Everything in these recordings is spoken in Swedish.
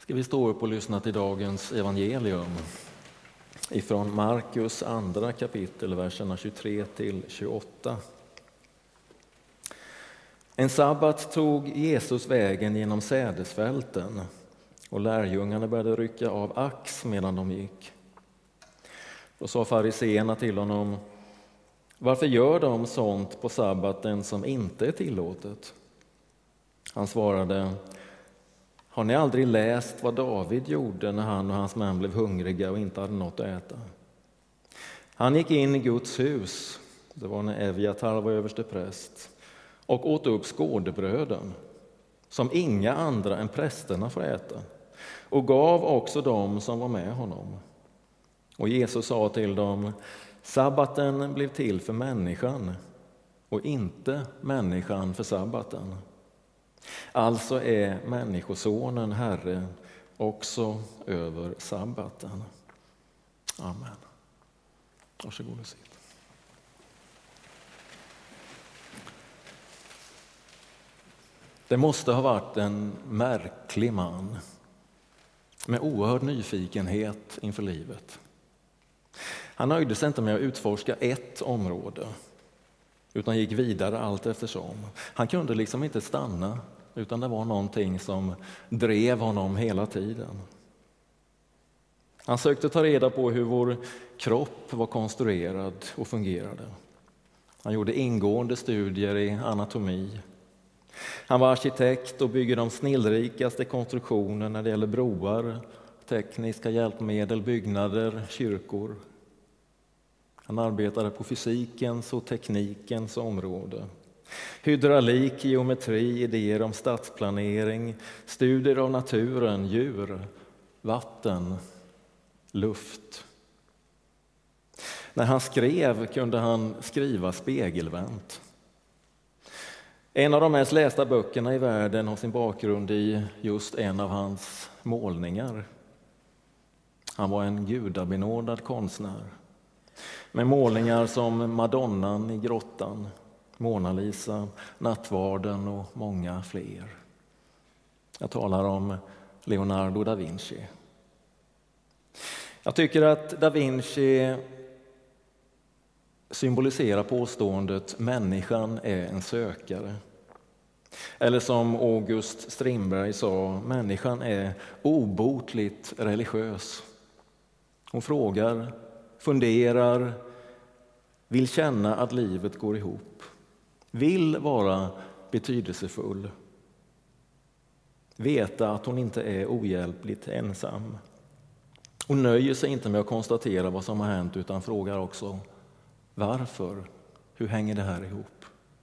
Ska vi stå upp och lyssna till dagens evangelium ifrån Markus andra kapitel, verserna 23 till 28. En sabbat tog Jesus vägen genom sädesfälten och lärjungarna började rycka av ax medan de gick. Då sa fariseerna till honom: varför gör de sånt på sabbaten som inte är tillåtet? Han svarade: har ni aldrig läst vad David gjorde när han och hans män blev hungriga och inte hade något att äta? Han gick in i Guds hus, det var när Eviatar var överstepräst, och åt upp skådebröden som inga andra än prästerna får äta, och gav också dem som var med honom. Och Jesus sa till dem: sabbaten blev till för människan och inte människan för sabbaten. Alltså är människosonen Herre också över sabbaten. Amen. Varsågod och sitt. Det måste ha varit en märklig man med oerhörd nyfikenhet inför livet. Han nöjde sig inte med att utforska ett område utan gick vidare allt eftersom. Han kunde liksom inte stanna, utan det var någonting som drev honom hela tiden. Han sökte ta reda på hur vår kropp var konstruerad och fungerade. Han gjorde ingående studier i anatomi. Han var arkitekt och byggde de snillrikaste konstruktioner när det gäller broar, tekniska hjälpmedel, byggnader, kyrkor. Han arbetade på fysikens och teknikens område. Hydraulik, geometri, idéer om stadsplanering, studier av naturen, djur, vatten, luft. När han skrev kunde han skriva spegelvänt. En av de mest lästa böckerna i världen har sin bakgrund i just en av hans målningar. Han var en gudabenådad konstnär med målningar som Madonnan i grottan, Mona Lisa, Nattvarden och många fler. Jag talar om Leonardo da Vinci. Jag tycker att da Vinci symboliserar påståendet människan är en sökare. Eller som August Strindberg sa, människan är obotligt religiös. Hon frågar, funderar, vill känna att livet går ihop. Vill vara betydelsefull. Veta att hon inte är ohjälpligt ensam. Och nöjer sig inte med att konstatera vad som har hänt utan frågar också: varför? Hur hänger det här ihop?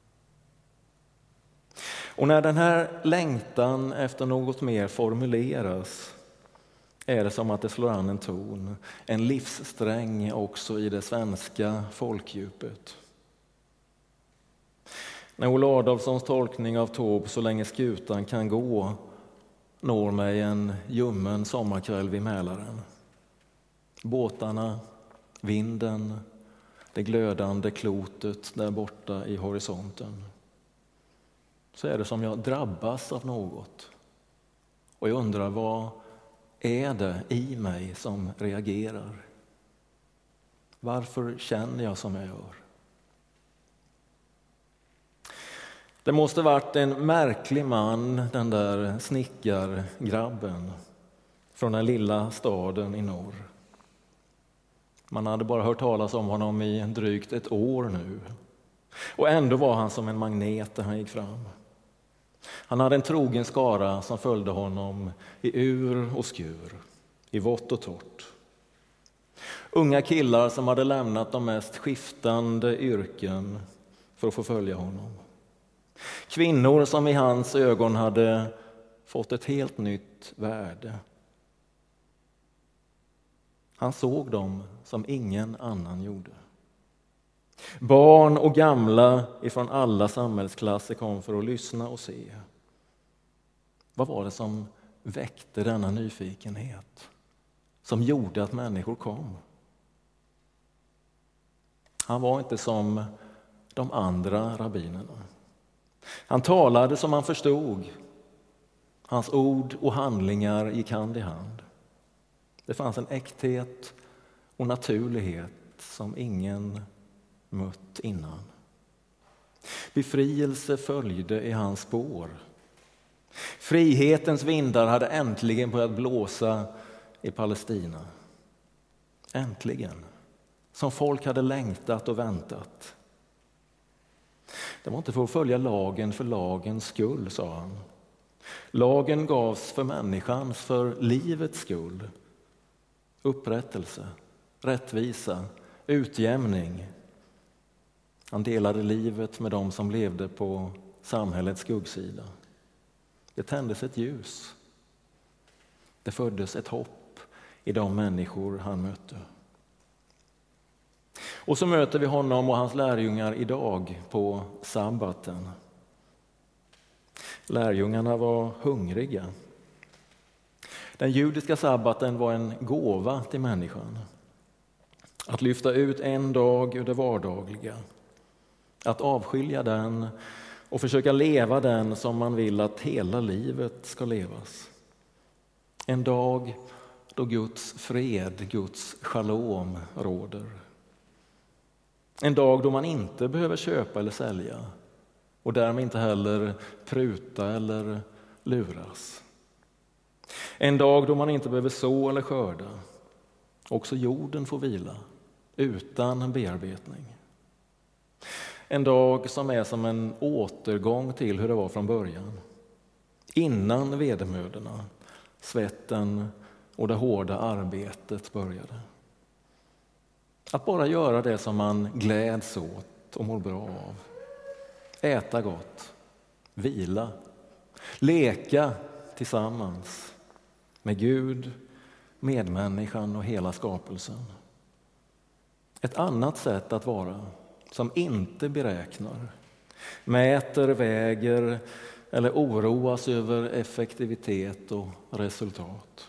Och när den här längtan efter något mer formuleras är det som att det slår an en ton, en livssträng också i det svenska folkdjupet. När Olle Adolfssons tolkning av Taube Så länge skutan kan gå når mig en ljummen sommarkväll vid Mälaren. Båtarna, vinden, det glödande klotet där borta i horisonten. Så är det som jag drabbas av något. Och jag undrar, vad är det i mig som reagerar? Varför känner jag som jag gör? Det måste varit en märklig man, den där snickargrabben från den lilla staden i norr. Man hade bara hört talas om honom i drygt ett år nu. Och ändå var han som en magnet där han gick fram. Han hade en trogen skara som följde honom i ur och skur, i vått och torrt. Unga killar som hade lämnat de mest skiftande yrken för att få följa honom. Kvinnor som i hans ögon hade fått ett helt nytt värde. Han såg dem som ingen annan gjorde. Barn och gamla ifrån alla samhällsklasser kom för att lyssna och se. Vad var det som väckte denna nyfikenhet? Som gjorde att människor kom? Han var inte som de andra rabbinerna. Han talade som han förstod. Hans ord och handlingar gick hand i hand. Det fanns en äkthet och naturlighet som ingen mött innan. Befrielse följde i hans spår. Frihetens vindar hade äntligen börjat blåsa i Palestina. Äntligen, som folk hade längtat och väntat. Det var inte för att följa lagen för lagens skull, sa han. Lagen gavs för människans, för livets skull. Upprättelse, rättvisa, utjämning. Han delade livet med dem som levde på samhällets skuggsida. Det tändes ett ljus. Det föddes ett hopp i de människor han mötte. Och så möter vi honom och hans lärjungar idag på sabbaten. Lärjungarna var hungriga. Den judiska sabbaten var en gåva till människan. Att lyfta ut en dag ur det vardagliga. Att avskilja den och försöka leva den som man vill att hela livet ska levas. En dag då Guds fred, Guds shalom råder. En dag då man inte behöver köpa eller sälja och därmed inte heller pruta eller luras. En dag då man inte behöver så eller skörda. Också jorden får vila utan bearbetning. En dag som är som en återgång till hur det var från början. Innan vedermödorna, svetten och det hårda arbetet började. Att bara göra det som man gläds åt och mår bra av. Äta gott, vila, leka tillsammans med Gud, medmänniskan och hela skapelsen. Ett annat sätt att vara som inte beräknar, mäter, väger eller oroas över effektivitet och resultat.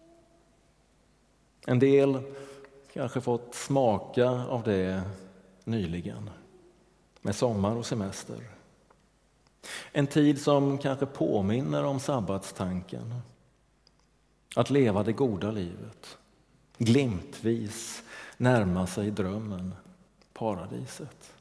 En del kanske fått smaka av det nyligen med sommar och semester. En tid som kanske påminner om sabbatstanken. Att leva det goda livet. Glimtvis närma sig drömmen, paradiset.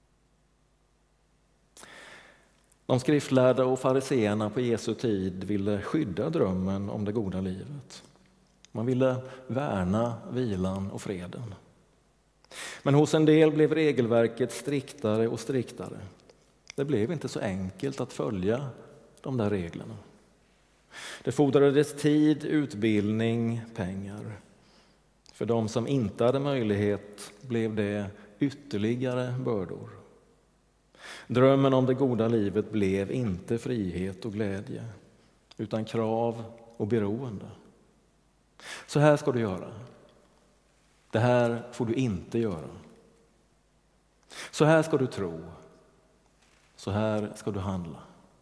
De skriftlärda och fariseerna på Jesu tid ville skydda drömmen om det goda livet. Man ville värna vilan och freden. Men hos en del blev regelverket striktare och striktare. Det blev inte så enkelt att följa de där reglerna. Det fordrades tid, utbildning, pengar. För de som inte hade möjlighet blev det ytterligare bördor. Drömmen om det goda livet blev inte frihet och glädje, utan krav och beroende. Så här ska du göra. Det här får du inte göra. Så här ska du tro. Så här ska du handla.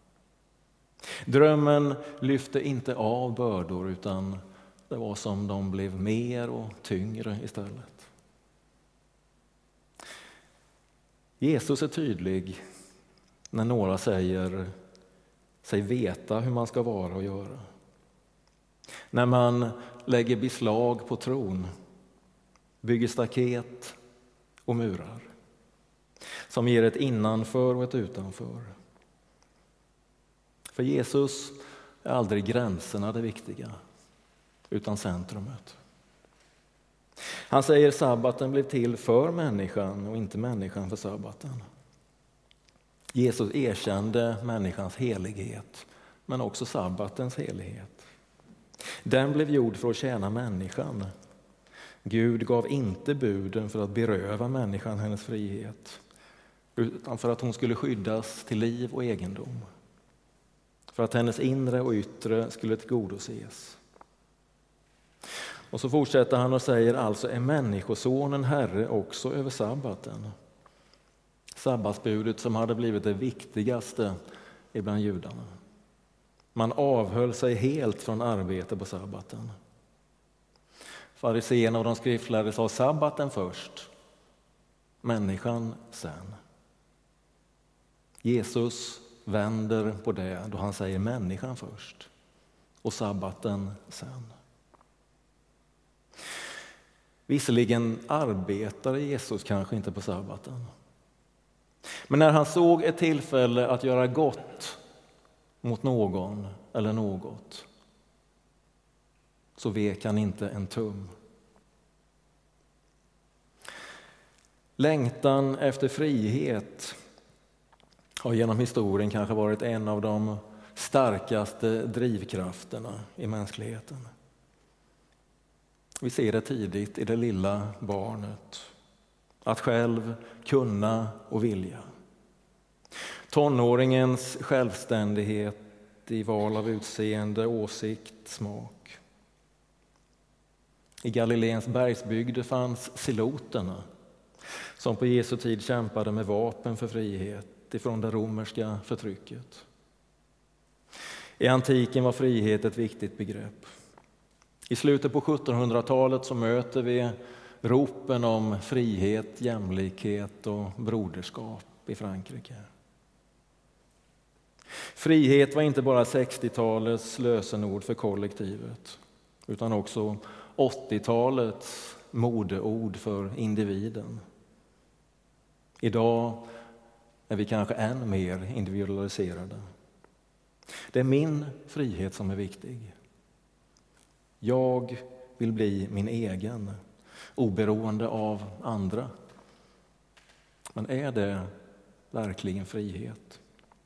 Drömmen lyfte inte av bördor, utan det var som de blev mer och tyngre istället. Jesus är tydlig när några säger sig veta hur man ska vara och göra. När man lägger beslag på tron, bygger staket och murar som ger ett innanför och ett utanför. För Jesus är aldrig gränserna det viktiga, utan centrumet. Han säger sabbaten blev till för människan och inte människan för sabbaten. Jesus erkände människans helighet, men också sabbatens helighet. Den blev gjord för att tjäna människan. Gud gav inte buden för att beröva människan hennes frihet, utan för att hon skulle skyddas till liv och egendom. För att hennes inre och yttre skulle tillgodoses. Och så fortsätter han och säger, alltså är människosonen herre också över sabbaten. Sabbatsbudet som hade blivit det viktigaste ibland judarna. Man avhöll sig helt från arbete på sabbaten. Fariseerna och de skriftlärde sa sabbaten först, människan sen. Jesus vänder på det då han säger människan först, och sabbaten sen. Visserligen arbetade Jesus kanske inte på sabbaten. Men när han såg ett tillfälle att göra gott mot någon eller något, så vek han inte en tum. Längtan efter frihet har genom historien kanske varit en av de starkaste drivkrafterna i mänskligheten. Vi ser det tidigt i det lilla barnet, att själv kunna och vilja. Tonåringens självständighet i val av utseende, åsikt, smak. I Galileens bergsbygd fanns siloterna som på Jesu tid kämpade med vapen för frihet ifrån det romerska förtrycket. I antiken var frihet ett viktigt begrepp. I slutet på 1700-talet så möter vi ropen om frihet, jämlikhet och broderskap i Frankrike. Frihet var inte bara 60-talets lösenord för kollektivet, utan också 80-talets modeord för individen. Idag är vi kanske än mer individualiserade. Det är min frihet som är viktig. Jag vill bli min egen, oberoende av andra. Men är det verkligen frihet?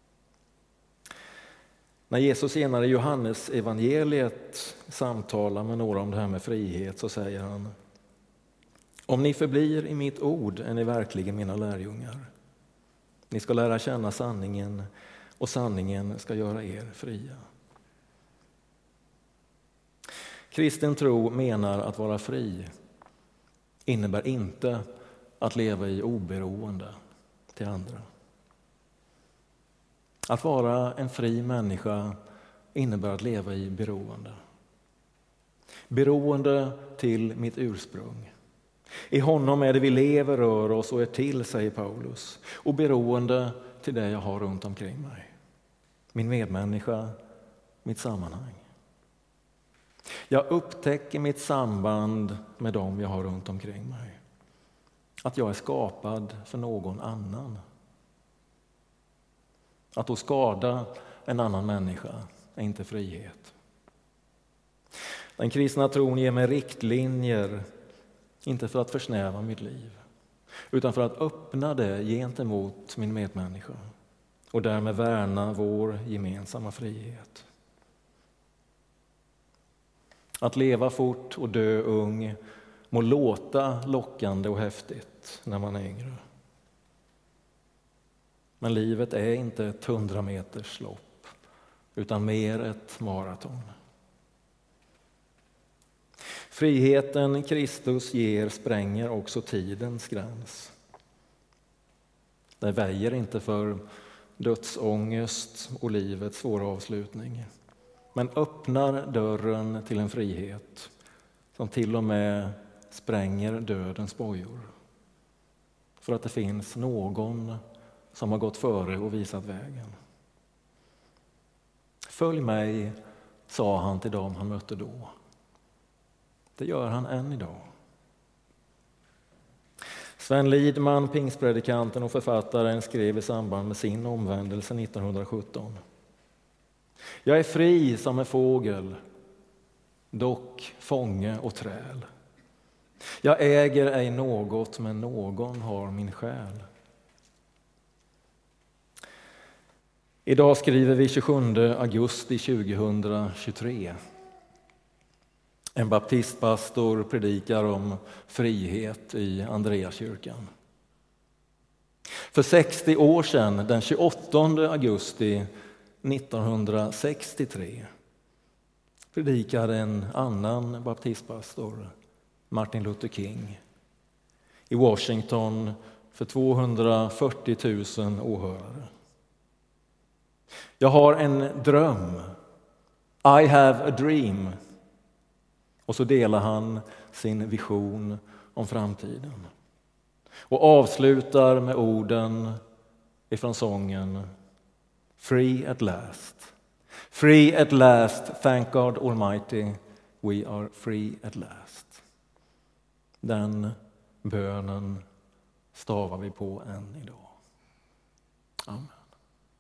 När Jesus senare i Johannes evangeliet samtalar med några om det här med frihet, så säger han: om ni förblir i mitt ord är ni verkligen mina lärjungar. Ni ska lära känna sanningen, och sanningen ska göra er fria. Kristen tro menar att vara fri innebär inte att leva i oberoende till andra. Att vara en fri människa innebär att leva i beroende. Beroende till mitt ursprung. I honom är det vi lever, rör oss och är till, säger Paulus. Och beroende till det jag har runt omkring mig. Min medmänniska, mitt sammanhang. Jag upptäcker mitt samband med dem jag har runt omkring mig. Att jag är skapad för någon annan. Att då skada en annan människa är inte frihet. Den kristna tron ger mig riktlinjer, inte för att försnäva mitt liv, utan för att öppna det gentemot min medmänniska och därmed värna vår gemensamma frihet. Att leva fort och dö ung må låta lockande och häftigt när man är yngre. Men livet är inte ett 100 meters lopp, utan mer ett maraton. Friheten Kristus ger spränger också tidens gräns. Det väjer inte för dödsångest och livets svåra avslutning, men öppnar dörren till en frihet som till och med spränger dödens bojor. För att det finns någon som har gått före och visat vägen. Följ mig, sa han till dem han mötte då. Det gör han än idag. Sven Lidman, pingstpredikanten och författaren, skrev i samband med sin omvändelse 1917. Jag är fri som en fågel, dock fånge och träl. Jag äger ej något, men någon har min själ. Idag skriver vi 27 augusti 2023. En baptistpastor predikar om frihet i Andreaskyrkan. För 60 år sedan, den 28 augusti 1963, predikade en annan baptistpastor, Martin Luther King, i Washington för 240 000 åhörare. Jag har en dröm. I have a dream. Och så delar han sin vision om framtiden. Och avslutar med orden ifrån sången Free at last, Free at last, thank God Almighty, we are free at last. Den bönen stavar vi på än idag. Amen.